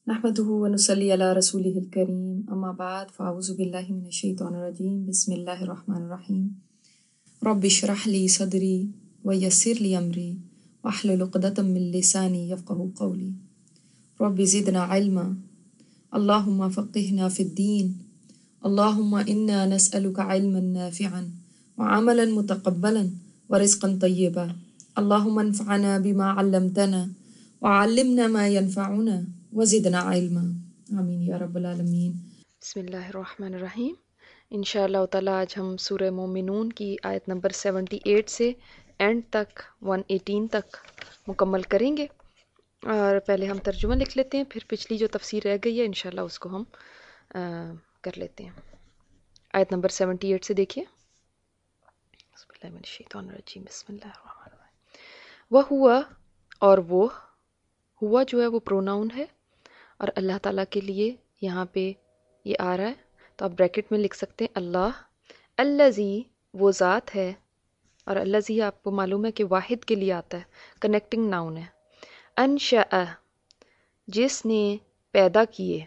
نحمده ونصلي على رسوله الكريم أما بعد فأعوذ بالله من الشيطان الرجيم بسم الله الرحمن الرحيم رب اشرح لي صدري ويسر لي أمري واحلل عقدة من لساني يفقهوا قولي رب زدنا علما اللهم فقهنا في الدين اللهم إنا نسألك علما نافعا وعملا متقبلا ورزقا طيبا اللهم انفعنا بما علمتنا وعلمنا ما ينفعنا وزدنا علما آمین یا رب العالمین۔ بسم اللہ الرحمن الرحیم۔ انشاءاللہ تعالیٰ آج ہم سورہ مومنون کی آیت نمبر 78 سے اینڈ تک 118 تک مکمل کریں گے، اور پہلے ہم ترجمہ لکھ لیتے ہیں، پھر پچھلی جو تفسیر رہ گئی ہے انشاءاللہ اس کو ہم کر لیتے ہیں۔ آیت نمبر 78 سے دیکھیے۔ بسم اللہ من الشیطان الرجیم، بسم اللہ الرحمن الرحیم۔ وہ ہوا، اور وہ ہوا جو ہے وہ پروناؤن ہے، اور اللہ تعالیٰ کے لیے یہاں پہ یہ آ رہا ہے تو آپ بریکٹ میں لکھ سکتے ہیں اللہ۔ الذی وہ ذات ہے، اور الذی آپ کو معلوم ہے کہ واحد کے لیے آتا ہے، کنیکٹنگ ناؤن ہے۔ انشأ جس نے پیدا کیے،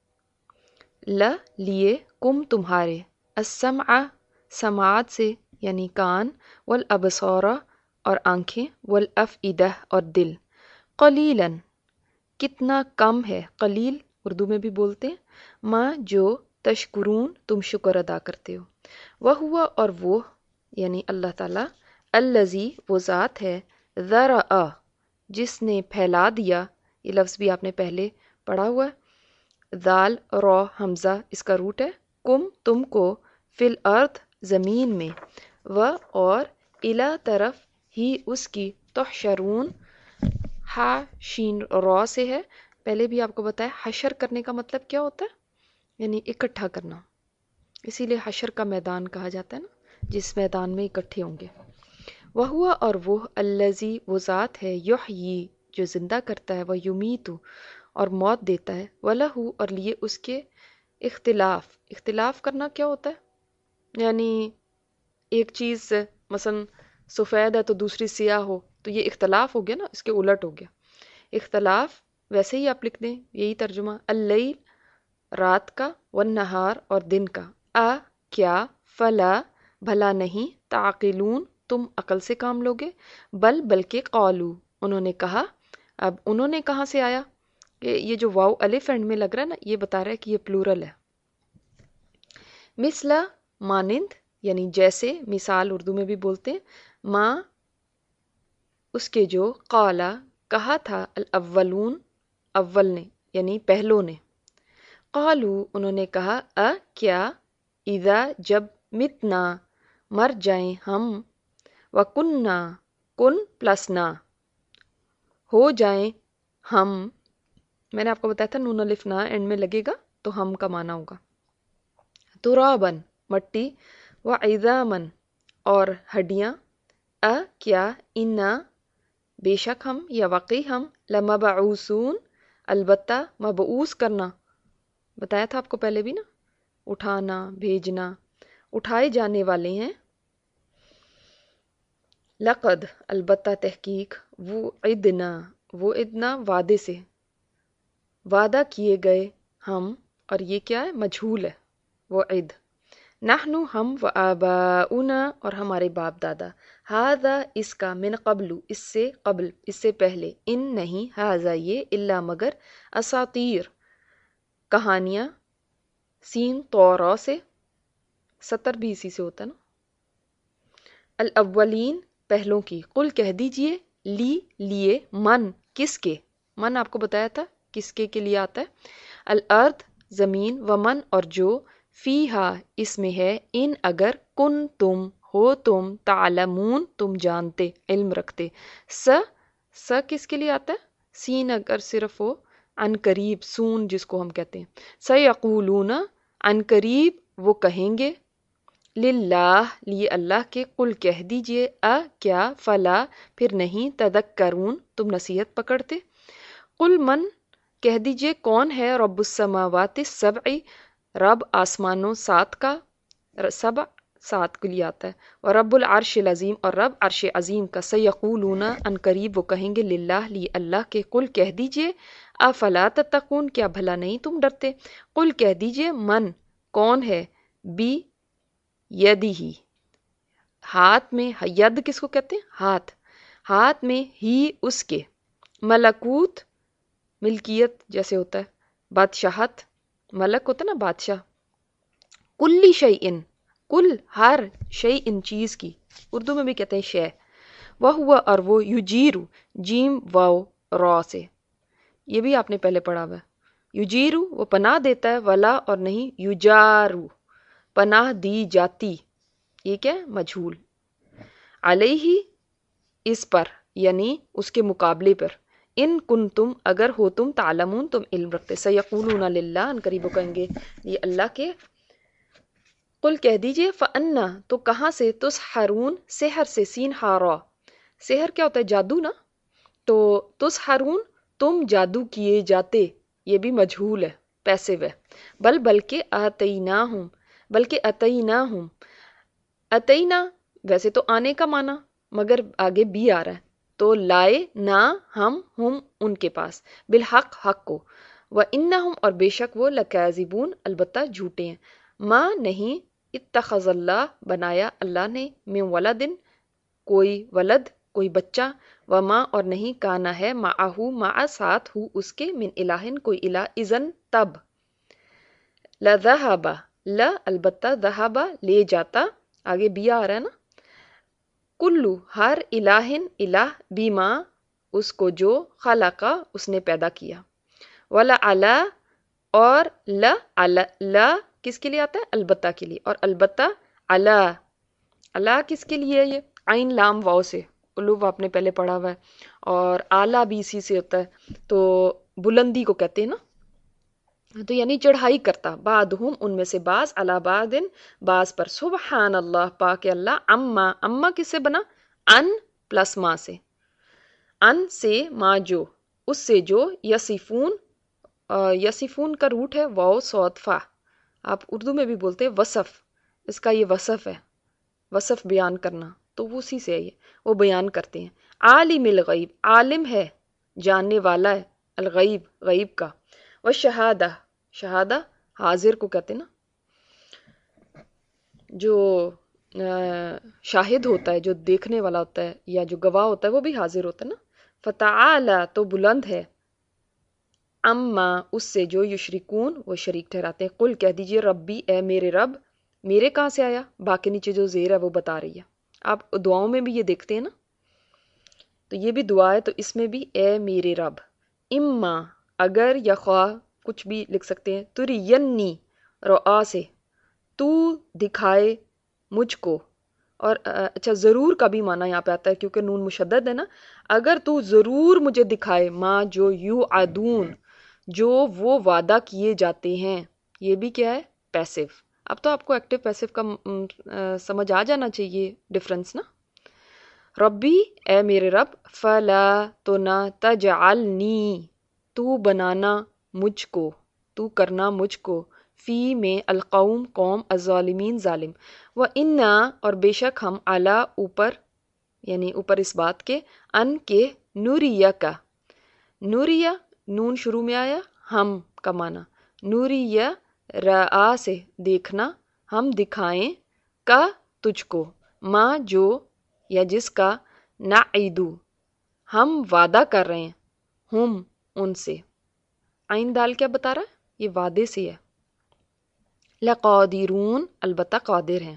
لیے کم تمہارے، السمع سماعت سے یعنی کان، والابصار اور آنکھیں، والافئدہ اور دل، قلیلاً کتنا کم ہے، قلیل اردو میں بھی بولتے ہیں، ماں جو تشکرون تم شکر ادا کرتے ہو۔ وہوا اور وہ یعنی اللہ تعالیٰ، الذی وہ ذات ہے، ذرأ جس نے پھیلا دیا، یہ لفظ بھی آپ نے پہلے پڑھا ہوا ہے، ذال را حمزہ اس کا روٹ ہے، کم تم کو، فی الارض زمین میں، و اور الی طرف ہی اس کی، تحشرون ہا شین را سے ہے، پہلے بھی آپ کو بتایا حشر کرنے کا مطلب کیا ہوتا ہے، یعنی اکٹھا کرنا، اسی لیے حشر کا میدان کہا جاتا ہے نا، جس میدان میں اکٹھے ہوں گے۔ وہوا اور وہ الذی وہ ذات ہے، یحیی جو زندہ کرتا ہے، وہ یمیتو اور موت دیتا ہے، وَلَہُ اور لیے اس کے، اختلاف کرنا کیا ہوتا ہے، یعنی ایک چیز مثلا سفید ہے تو دوسری سیاہ ہو تو یہ اختلاف ہو گیا نا، اس کے الٹ ہو گیا اختلاف، ویسے ہی آپ لکھ دیں یہی ترجمہ، اللیل رات کا، والنہار اور دن کا، کیا، فلا بھلا نہیں، تعقلون تم عقل سے کام لوگے، بلکہ قالو انہوں نے کہا۔ اب انہوں نے کہاں سے آیا، کہ یہ جو واو الف اینڈ میں لگ رہا ہے نا، یہ بتا رہا ہے کہ یہ پلورل ہے۔ مثلا مانند یعنی جیسے، مثال اردو میں بھی بولتے ہیں، ماں اس کے جو، قالا کہا تھا، الاولون اول نے یعنی پہلوں نے، قالو انہوں نے کہا، کیا، اذا جب، متنا مر جائیں ہم، وکننا کن پلس نا ہو جائیں ہم، میں نے آپ کو بتایا تھا نون الف نا اینڈ میں لگے گا تو ہم کا معنی ہوگا، ترابن مٹی، وعظامن اور ہڈیاں، کیا، انا بے شک ہم، یا واقعی ہم، لمبعوثون البتہ، مبعوث کرنا بتایا تھا آپ کو پہلے بھی نا، اٹھانا بھیجنا، اٹھائے جانے والے ہیں۔ لقد البتہ تحقیق، وعدنا وعدے سے، وعدہ کیے گئے ہم، اور یہ کیا ہے، مجھول ہے وعد، نحن ہم، وآباؤنا اور ہمارے باپ دادا، ھذا اس کا، من قبل اس سے قبل اس سے پہلے، ان نہیں، ھذا یہ، الا مگر، اساطیر کہانیاں، سین طورا سے، سطر بھی اسی سے ہوتا ہے نا، الاولین پہلوں کی، قل کہہ دیجئے، لیے، من کس کے، من آپ کو بتایا تھا کس کے لیے آتا ہے، الارض زمین، ومن اور جو، فیہا اس میں ہے، ان اگر، کن تم ہو تم، تعلمون تم جانتے علم رکھتے، س کس کے لیے آتا ہے، سین اگر صرف ہو، عن قریب سون جس کو ہم کہتے ہیں، سیقولون عن قریب وہ کہیں گے، للہ لیے اللہ کے، قل کہہ دیجئے، کیا، فلا پھر نہیں، تذکرون تم نصیحت پکڑتے، قل من کہہ دیجئے کون ہے، رب السماوات السبع رب آسمانوں 7 کا، ساتھ کے لیے آتا ہے. ورب العرش العظیم اور رب عرش عظیم کا. سیقولون ان قریب وہ کہیں گے للہ لی اللہ کے. قل کہہ دیجئے افلا تتقون کیا بھلا نہیں تم ڈرتے. قل کہہ دیجئے من کون ہے بی یدی ہاتھ میں. ید کس کو کہتے ہیں؟ ہاتھ. ہاتھ میں ہی اس کے ملکوت ملکیت جیسے ہوتا ہے بادشاہت. ملک ہوتا ہے نا بادشاہ. کلی شیئن کل ہر شیئن چیز کی. اردو میں بھی کہتے ہیں شے. وہ اور وہ یجیرو جیم واو را سے. یہ بھی آپ نے پہلے پڑھا ہوا ہے. یجیرو وہ پناہ دیتا ہے. ولا اور نہیں یجارو پناہ دی جاتی. یہ کیا ہے؟ مجھول. علیہ اس پر یعنی اس کے مقابلے پر. ان کنتم اگر ہو تم تعلمون تم علم رکھتے. سیقولون للہ ان قریب کہیں گے یہ اللہ کے. قل کہہ دیجئے فانا تو کہاں سے. تسحرون سحر سے سین ہارا. سحر کیا ہوتا ہے؟ جادو نا. تو تسحرون تم جادو کیے جاتے. یہ بھی مجھول ہے پیسو ہے. بلکہ اتیناہم بلکہ اتیناہم. اتینا ویسے تو آنے کا معنی مگر آگے بھی آ رہا ہے تو لائے نہ ہم ان کے پاس. بالحق حق کو. وانہم اور بے شک وہ لکاذبون البتہ جھوٹے ہیں. ما نہیں اتخذ اللہ بنایا اللہ نے من ولدن کوئی ولد کوئی بچہ. وما اور نہیں کانا ہے معہو مع ساتھ ہو اس کے من الہن کوئی الہ. اذن تب لذہب البتہ ذہب لے جاتا. آگے بھی آ رہا ہے نا. کلو ہر الہن الہ بیما اس کو جو خلقا اس نے پیدا کیا. ولا علا اور لا کس کے لیے آتا ہے؟ البتہ کے لیے. اور البتہ علا کس کے لیے ہے؟ یہ عین لام واو سے. علو آپ نے پہلے پڑھا ہوا ہے. اور اعلیٰ بھی اسی سے ہوتا ہے تو بلندی کو کہتے ہیں نا. تو یعنی چڑھائی کرتا. بعدہم ان میں سے بعض علی بعض بعض پر. سبحان اللہ پاک اللہ. اما کس سے بنا؟ ان پلس ما سے. ان سے ما جو اس سے جو یصفون یصفون کا روٹ ہے واو صاد فا. آپ اردو میں بھی بولتے ہیں وصف. اس کا یہ وصف ہے وصف بیان کرنا تو وہ اسی سے ہے. یہ وہ بیان کرتے ہیں. عالم الغیب عالم ہے جاننے والا ہے. الغیب غیب کا. والشہادہ شہادہ حاضر کو کہتے ہیں نا. جو شاہد ہوتا ہے جو دیکھنے والا ہوتا ہے یا جو گواہ ہوتا ہے وہ بھی حاضر ہوتا ہے نا. فتعالی تو بلند ہے. اما اس سے جو یشرکون وہ شریک ٹھہراتے ہیں. قل کہہ دیجئے ربی اے میرے رب. میرے کہاں سے آیا؟ باقی نیچے جو زیر ہے وہ بتا رہی ہے. آپ دعاؤں میں بھی یہ دیکھتے ہیں نا تو یہ بھی دعا ہے تو اس میں بھی اے میرے رب. اما اگر یا خواہ کچھ بھی لکھ سکتے ہیں. ترینی رعا سے تو دکھائے مجھ کو. اور اچھا ضرور کا بھی معنی یہاں پہ آتا ہے کیونکہ نون مشدد ہے نا. اگر تو ضرور مجھے دکھائے ما جو یوعدون جو وہ وعدہ کیے جاتے ہیں. یہ بھی کیا ہے؟ پیسو. اب تو آپ کو ایکٹیو پیسو کا سمجھ آ جانا چاہیے ڈفرنس نا. ربی اے میرے رب. فلا تو نہ تجعلنی تو بنانا مجھ کو تو کرنا مجھ کو. فی میں القوم قوم الظالمین ظالم. وَإِنَّا اور بے شک ہم علی اوپر یعنی اوپر اس بات کے ان کے نوریہ کا. نوریہ نون شروع میں آیا ہم کا معنی. نوریہ رآ سے دیکھنا. ہم دکھائیں کا تجھ کو. ماں جو یا جس کا نعیدو ہم وعدہ کر رہے ہیں. ہم ان سے. عین دال کیا بتا رہا ہے؟ یہ وعدے سے ہے. لقادرون البتہ قادر ہیں.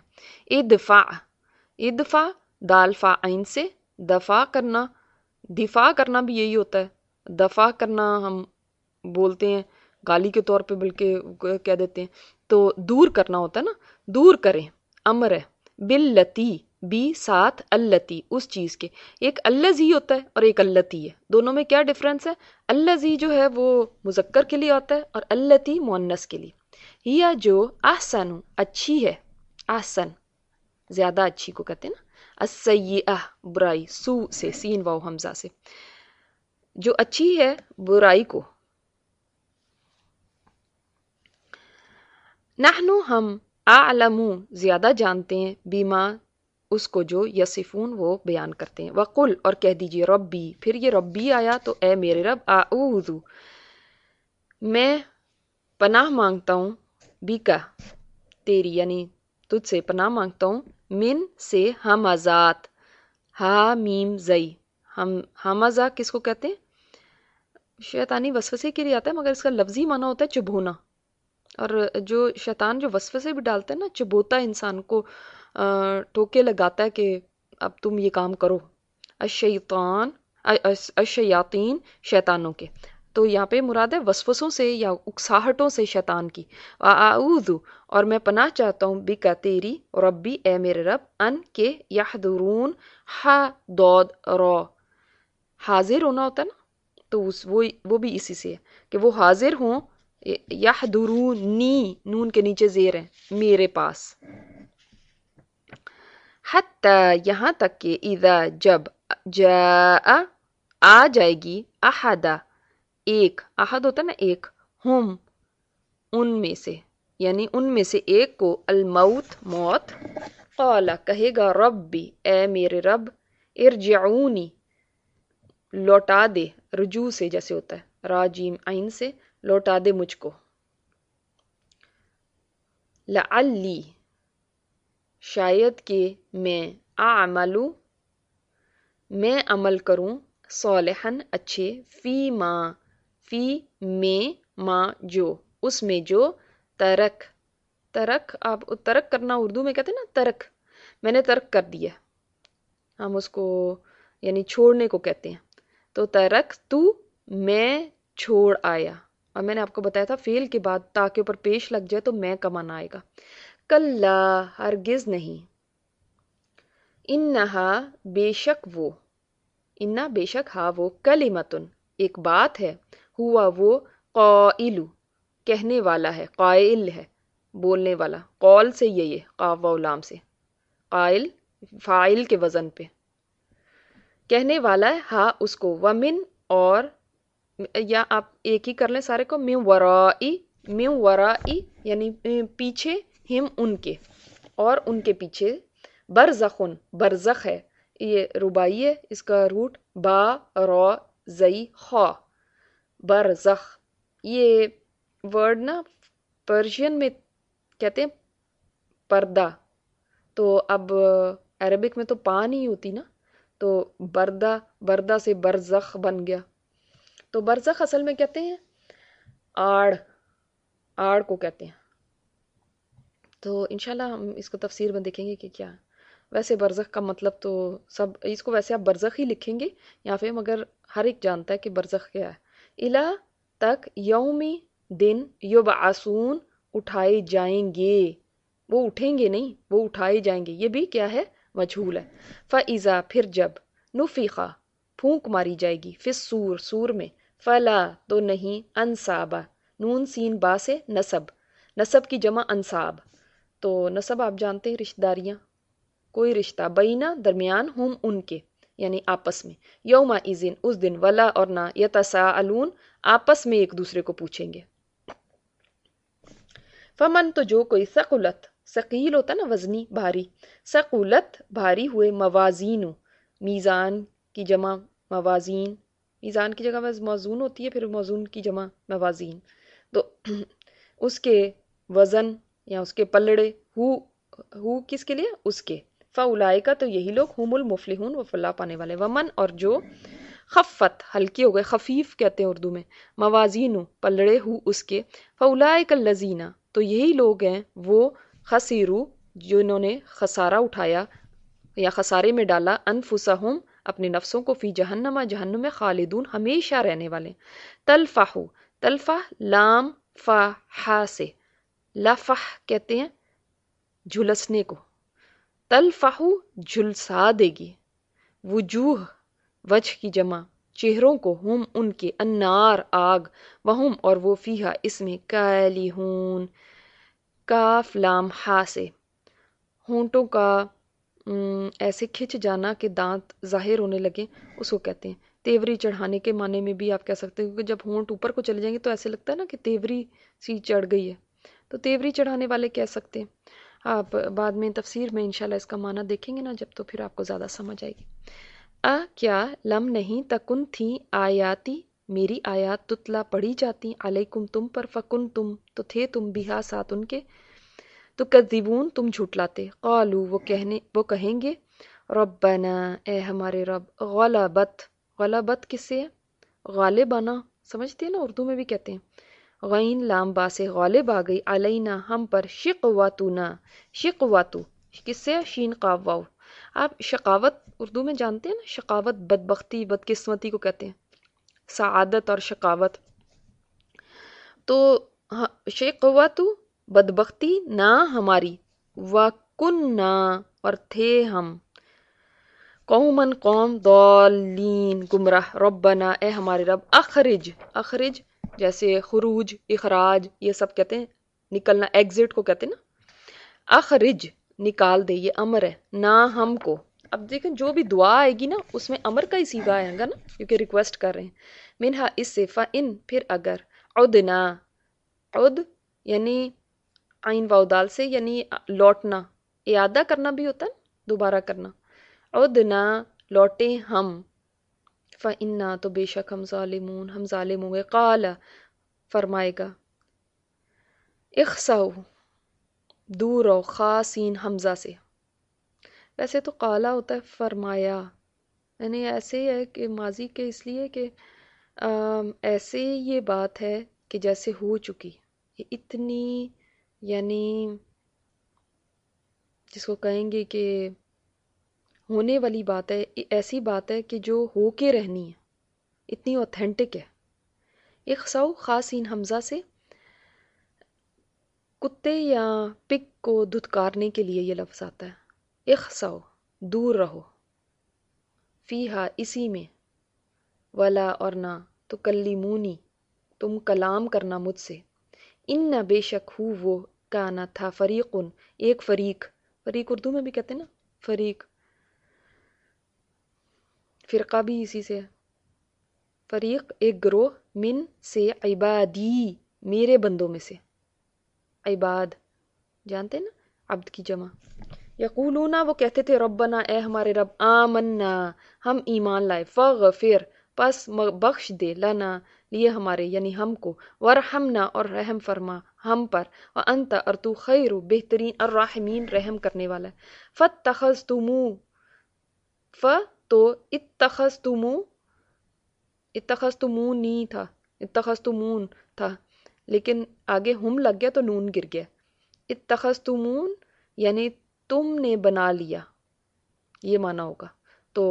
ادفع دال فا عین سے. دفاع کرنا دفاع کرنا بھی یہی ہوتا ہے. دفاع کرنا ہم بولتے ہیں گالی کے طور پہ بلکہ کہہ دیتے ہیں تو دور کرنا ہوتا ہے نا. دور کریں امر ہے. باللتی بھی ساتھ اللتی اس چیز کے. ایک الذی ہوتا ہے اور ایک اللتی ہے. دونوں میں کیا ڈفرنس ہے؟ الذی جو ہے وہ مذکر کے لیے ہوتا ہے اور اللتی مؤنث کے لیے. یا جو احسن اچھی ہے. احسن زیادہ اچھی کو کہتے ہیں نا. السیئہ برائی. سو سے سین واو حمزہ سے. جو اچھی ہے برائی کو. نحنو ہم अअलमु ज़्यादा जानते हैं, बीमा उसको जो यसिफून वो बयान करते हैं। वकुल और कह दीजिए रब्बी, फिर ये रब्बी आया तो ए मेरे रब, आऊज़ु मैं पनाह मांगता हूँ, बीका तेरी यानी तुझसे पनाह मांगता हूँ, मिन से हमज़ात, हा मीम जई, हम हमज़ा किसको कहते हैं? शैतानी वसवसे के लिए आता है, मगर इसका लफ्जी माना होता है चुभोना। और जो शैतान जो वसवसे भी डालता है ना, चुभोता है इंसान को, टोके लगाता है कि अब तुम ये काम करो। अशैतान अशयातीन शैतानों के, तो यहाँ पे मुराद है वसवसों से या उकसाहटों से शैतान की। आऊज़ु और मैं पनाह चाहता हूँ, बिका तेरी, रब्बी ए मेरे रब, अन के यहदुरून, हा दौद रौ, हाजिर होना होता है ना, तो वो भी इसी से है कि वो हाजिर हों, यहदुरूनी नून के नीचे जेर है, मेरे पास। हत्ता यहाँ तक कि इज़ा जब जा आ जाएगी, अहदा एक, अहद होता है ना एक, हम उनमें से यानी उनमें से एक को, अलमौत मौत, क़ाला कहेगा रब्बी ए मेरे रब, इरजिऊनी लौटा दे, रुजू से जैसे होता है राजीम आइन से, लौटा दे मुझको, लअल्ली शायद कि मैं, आमलू मैं अमल करूं, सौलहन अच्छे, फी में माँ जो, उसमें जो, तरक तरक आप तरक करना उर्दू में कहते हैं ना, तरक मैंने तरक कर दिया, हम उसको यानी छोड़ने को कहते हैं। तो तरक तू मैं छोड़ आया, और मैंने आपको बताया था फेल के बाद ता के ऊपर पेश लग जाए तो मैं कमाना आएगा। कल्ला हरगिज नहीं, इन्नहा बेशक वो, इन्ना बेशक हा वो, कलिमतुन एक बात है, हुआ वो, क़ाइलु कहने वाला है, क़ाइल है बोलने वाला, कौल से ये काफ वाव लाम से, क़ाइल फ़ाइल के वज़न पे, कहने वाला है हा उसको, वमिन और, या आप एक ही कर लें सारे को, मिन वराई यानी पीछे, हिम उनके और उनके पीछे, बरज़खुन बरज़ख है, ये रुबाई है, इसका रूट बा रौ जई खा, बरज़ख। ये वर्ड ना पर्शियन में कहते हैं पर्दा, तो अब अरबिक में तो पा नहीं होती ना, तो बर्दा, बर्दा से बरज़ख बन गया। तो बरज़ख असल में कहते हैं आड़, आड़ को कहते हैं। तो इंशाल्लाह हम इसको तफसीर में देखेंगे कि क्या। वैसे बरज़ख का मतलब तो सब, इसको वैसे आप बरज़ख ही लिखेंगे यहाँ पे, मगर हर एक जानता है कि बरज़ख क्या है। इला तक, यौमी दिन, युबअसून उठाए जाएंगे, वो उठेंगे नहीं, वो उठाए जाएंगे, ये भी क्या है, मजहूल है। फ़इज़ा फिर जब, नुफ़िख़ा फूंक मारी जाएगी, फिस सूर सूर में, फ़ला तो नहीं, अनसाबा नून सीन बा से नसब, नसब की जमा अनसाब, तो नसब आप जानते हैं रिश्तेदारियाँ, कोई रिश्ता, बैना दरमियान, हुम उनके यानी आपस में, यौमा इज़िन उस दिन, वला और ना, यतसाअलून आपस में एक दूसरे को पूछेंगे। फमन तो जो कोई, सकुलत सकील होता ना वजनी भारी, सकुलत भारी हुए, मवाजीनु मीज़ान की जमा मवाजीन, मीज़ान की जगह मौजून होती है, फिर मौजून की जमा मवाजीन, तो उसके वज़न या उसके पलड़े, हु किसके लिए, उसके, फ़उलाइका तो यही लोग, हुमुल मुफलिहून वो फलाह पाने वाले, वमन और जो, खफ़त हल्की हो गए, खफीफ कहते हैं उर्दू में, मवाजीनु पलड़े, हु उसके, फ़उलाइका लज़ीना तो यही लोग हैं वो, खसीरू जिन्होंने खसारा उठाया या खसारे में डाला, अनफुसहुम अपने नफ्सों को, फी जहन्नमा जहन्नुम में, खालिदून हमेशा रहने वाले। तलफ़ाहु तलफ़ा लाम फ़ा से, लफ़ह कहते हैं झुलसने को, तलफ़ाहु झुलसा देगी, वजूह वजह की जमा चेहरों को, हुम उनके, अन्नार आग, वहुम और वो, फीहा इसमें, कालिहून काफ लाम हा से, होंठों का ऐसे खिंच जाना कि दांत जाहिर होने लगे, उसको कहते हैं। तेवरी चढ़ाने के माने में भी आप कह सकते हैं, क्योंकि जब होंठ ऊपर को चले जाएंगे तो ऐसे लगता है ना कि तेवरी सी चढ़ गई है, تو تیوری چڑھانے والے کہہ سکتے ہیں. آپ بعد میں تفسیر میں انشاءاللہ اس کا معنی دیکھیں گے نا جب، تو پھر آپ کو زیادہ سمجھ آئے گی. کیا لم نہیں تکن تھیں آیاتی میری آیات تتلا پڑھی جاتی علیکم تم پر فکن تم تو تھے تم بہا ساتھ ان کے تو کذبون تم جھٹلاتے. قالو وہ کہیں گے ربنا اے ہمارے رب غلبت کس سے ہے؟ غالب آنا سمجھتے ہیں نا، اردو میں بھی کہتے ہیں. غین لام با سے غالب آ گئی علینا ہم پر شقواتو کس سے؟ شین قاف واو. آپ شقاوت اردو میں جانتے ہیں نا، شقاوت بدبختی بدقسمتی کو کہتے ہیں، سعادت اور شقاوت. تو شقواتو بدبختی نہ ہماری، وکننا اور تھے ہم، قومن قوم ضالین گمراہ. ربنا اے ہمارے رب اخرج جیسے خروج اخراج یہ سب کہتے ہیں نکلنا، ایگزٹ کو کہتے ہیں نا. اخرج نکال دے، یہ امر ہے نہ ہم کو. اب دیکھیں جو بھی دعا آئے گی نا اس میں امر کا ہی صیغہ آئے گا نا، کیونکہ ریکویسٹ کر رہے ہیں. منہا اس سے، فَإِن پھر اگر، عدنا عد یعنی عین واو دال سے یعنی لوٹنا، اعادہ کرنا بھی ہوتا ہے دوبارہ کرنا. عدنا لوٹے ہم، فَإِنَّا تو بے شک ہم ظالمون ہم ظالم ہوں گے. قال فرمائے گا، اخسؤ دور رہو، خاصین حمزہ سے. ویسے تو قالا ہوتا ہے فرمایا، یعنی ایسے ہے کہ ماضی کے اس لیے کہ ایسے یہ بات ہے کہ جیسے ہو چکی، یہ اتنی یعنی جس کو کہیں گے کہ ہونے والی بات ہے، ایسی بات ہے کہ جو ہو کے رہنی ہے، اتنی اوتھینٹک ہے. اخسؤ خاصین حمزہ سے، کتے یا پگ کو دھتکارنے کے لیے یہ لفظ آتا ہے. اخسؤ دور رہو، فیہا اسی میں، ولا اور نہ، تو کلیمونی تم کلام کرنا مجھ سے. ان بے شک ہو وہ، کانا تھا، فریقن ایک فریق اردو میں بھی کہتے ہیں نا فریق، فرقہ بھی اسی سے ہے. فریق ایک گروہ، من سے، عبادی میرے بندوں میں سے. عباد جانتے نا عبد کی جمع. یقولون وہ کہتے تھے ربنا اے ہمارے رب، آمنا ہم ایمان لائے، فاغفر پس بخش دے، لنا لیے ہمارے یعنی ہم کو، ورحمنا اور رحم فرما ہم پر، وانت اور تو خیر بہترین الراحمین رحم کرنے والا ہے. تو اتخذتمونی تھا، اتخذتمون تھا لیکن آگے ہم لگ گیا تو نون گر گیا. اتخذتمون یعنی تم نے بنا لیا، یہ معنی ہوگا. تو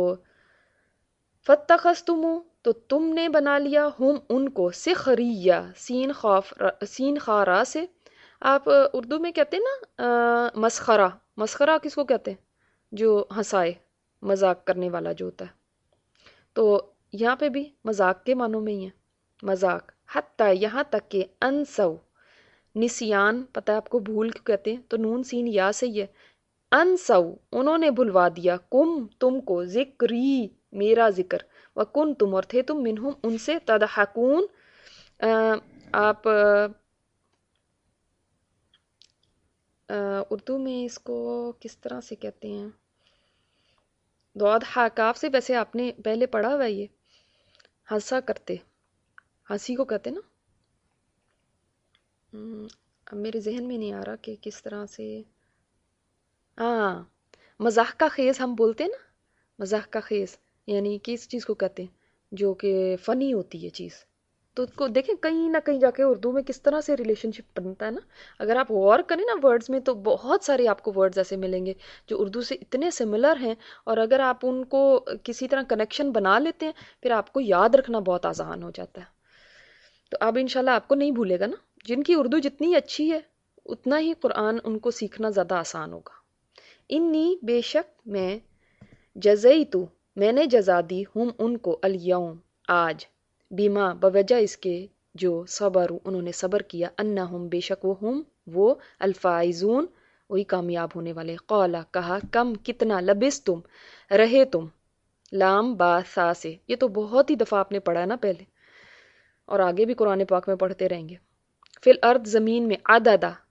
فتخذتمو تو تم نے بنا لیا، ہم ان کو، سخریہ سین خارا سے. آپ اردو میں کہتے ہیں نا مسخرہ کس کو کہتے ہیں؟ جو ہنسائے، مذاق کرنے والا جو ہوتا ہے. تو یہاں پہ بھی مذاق کے معنوں میں ہی ہے، مذاق. حتیٰ یہاں تک کہ انسو نسیان، پتہ ہے آپ کو بھول کیوں کہتے ہیں، تو نون سین یا سے ہی ہے. انسو انہوں نے بھلوا دیا، کم تم کو، ذکری میرا ذکر، وکن تم اور تھے تم، منہم ان سے، تضحکون آپ اردو میں اس کو کس طرح سے کہتے ہیں، ضاد حا کاف سے. ویسے آپ نے پہلے پڑھا ہوا یہ ہنسا کرتے، ہنسی کو کہتے نا. اب میرے ذہن میں نہیں آ رہا کہ کس طرح سے. ہاں مزاح کا خیز ہم بولتے ہیں نا، مزاح کا خیز یعنی کس چیز کو کہتے ہیں جو کہ فنی ہوتی ہے چیز. تو کو دیکھیں کہیں نہ کہیں جا کے اردو میں کس طرح سے ریلیشن شپ بنتا ہے نا. اگر آپ غور کریں نا ورڈز میں تو بہت سارے آپ کو ورڈز ایسے ملیں گے جو اردو سے اتنے سملر ہیں، اور اگر آپ ان کو کسی طرح کنیکشن بنا لیتے ہیں پھر آپ کو یاد رکھنا بہت آسان ہو جاتا ہے. تو اب انشاءاللہ آپ کو نہیں بھولے گا نا. جن کی اردو جتنی اچھی ہے اتنا ہی قرآن ان کو سیکھنا زیادہ آسان ہوگا. انی بے شک میں، جزیتو میں نے جزا دی، ہم ان کو، الیوم آج، بیما بوجہ اس کے جو، صبروا انہوں نے صبر کیا، انہم بے شک وہ الفائزون وہی کامیاب ہونے والے. قولا کہا، کم کتنا، لبستم رہے تم، لام با سا سے. یہ تو بہت ہی دفعہ آپ نے پڑھا ہے نا پہلے، اور آگے بھی قرآن پاک میں پڑھتے رہیں گے. فی الارض زمین میں، عددا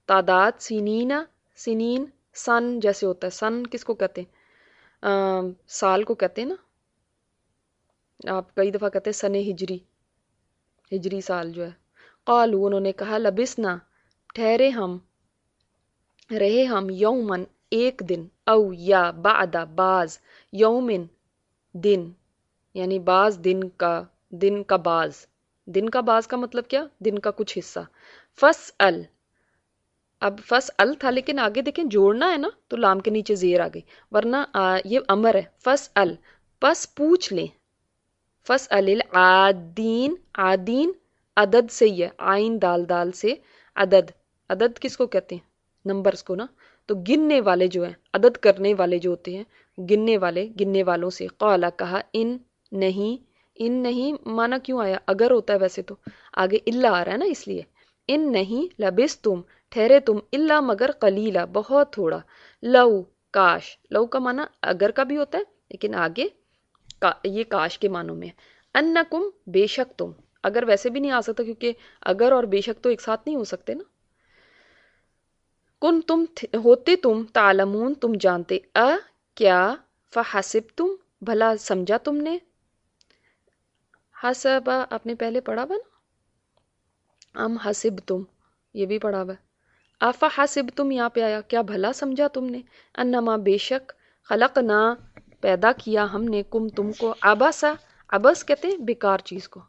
تعداد سنین سنین سن جیسے ہوتا ہے، سن کس کو کہتے ہیں؟ سال کو کہتے ہیں نا، آپ کئی دفعہ کہتے ہیں سن ہجری، ہجری سال جو ہے۔ قالو انہوں نے کہا لبسنا ٹھہرے ہم، رہے ہم، یومن ایک دن، او یا بعد بعض، یومن دن یعنی بعض دن کا بعض، دن کا بعض کا مطلب کیا؟ دن کا کچھ حصہ۔ فسأل، اب فسأل تھا لیکن آگے دیکھیں جوڑنا ہے نا تو لام کے نیچے زیر آ گئی، ورنہ یہ امر ہے۔ فسأل پس پوچھ لیں، فسأل العادین، عادین عدد سے ہی ہے، عین دال دال سے عدد، عدد کس کو کہتے ہیں؟ نمبرز کو نا، تو گننے والے جو ہیں، عدد کرنے والے جو ہوتے ہیں، گننے والے، گننے والوں سے۔ قالا کہا ان نہیں، ان نہیں مانا کیوں آیا؟ اگر ہوتا ہے ویسے تو، آگے الا آ رہا ہے نا اس لیے۔ ان نہیں لبس تم ٹھہرے تم، الا مگر قلیلا بہت تھوڑا، لو کاش، لو کا مانا اگر کا بھی ہوتا ہے لیکن آگے یہ کاش کے معنوں میں ہے۔ انکم بے شک تم، اگر ویسے بھی نہیں آ سکتا کیونکہ اگر اور بے شک تو ایک ساتھ نہیں ہو سکتے نا۔ کن تم ہوتے تم، تعلمون تم جانتے، کیا، فحسب تم بھلا سمجھا تم نے، حسبا آپ نے پہلے پڑھا ہوا نا، ام حسب تم یہ بھی پڑھا ہوا ہے، افا حسب تم یہاں پہ آیا، کیا بھلا سمجھا تم نے، انما بے شک، خلقنا پیدا کیا ہم نے، کم تم کو، عبسا عبس کہتے ہیں بیکار چیز کو،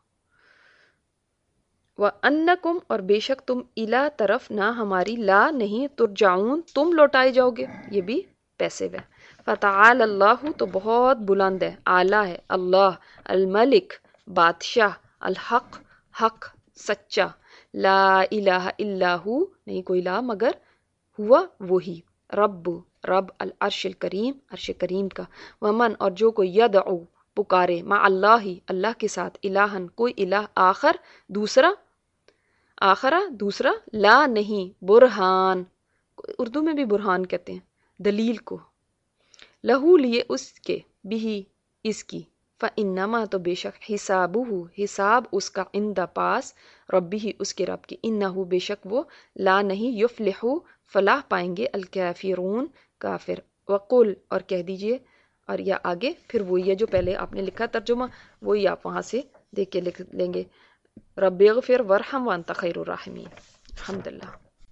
وَأَنَّكُمْ اور بے شک تم، الا طرف نہ ہماری، لا نہیں، ترجعون تم لوٹائے جاؤ گے، یہ بھی پیسے ہے۔ فتعال اللہ تو بہت بلند ہے، اعلیٰ ہے اللہ، الملک بادشاہ، الحق حق سچا، لا الہ الا ہو نہیں کوئی لا مگر ہوا وہی، رب رب العرش الکریم عرش کریم کا، ومن اور جو کوئی یدعو پکارے، مع اللہ اللہ کے ساتھ، الہن کوئی الہ آخر دوسرا، آخرہ دوسرا، لا نہیں، برہان اردو میں بھی برہان کہتے ہیں دلیل کو، لہو لیے اس کے، بھی اس کی، فَإِنَّمَا تو بے شک، حسابہ حساب اس کا، عند پاس، ربی اس کے رب کی، انہو بے شک وہ، لا نہیں، یفلحو فلاح پائیں گے، الکافرون کافر، وقل اور کہہ دیجئے، اور یا آگے پھر وہی ہے جو پہلے آپ نے لکھا ترجمہ، وہی آپ وہاں سے دیکھ کے لکھ لیں گے، رب اغفر ورحم وانت خیر الراحمین۔ الحمدللہ۔